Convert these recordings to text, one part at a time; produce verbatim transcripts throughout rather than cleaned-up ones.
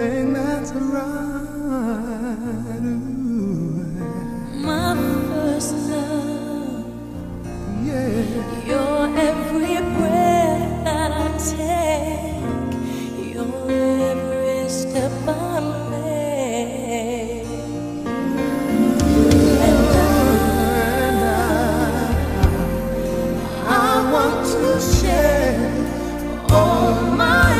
thing that's right. Ooh. My first love, Yeah. your every breath that I take, your every step I make, and I, I want to share all my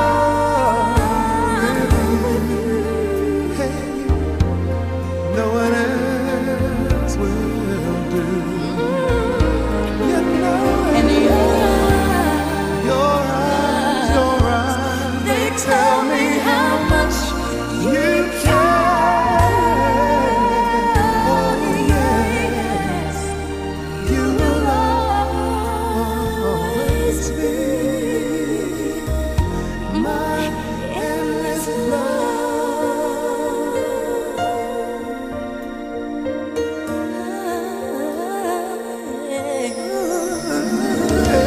love with you. Hey, no one else will do. You know And your your eyes, your eyes, they tell me how much you care. Oh yes, you will always be my endless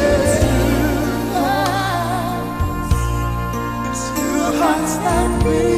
Two hearts that beat.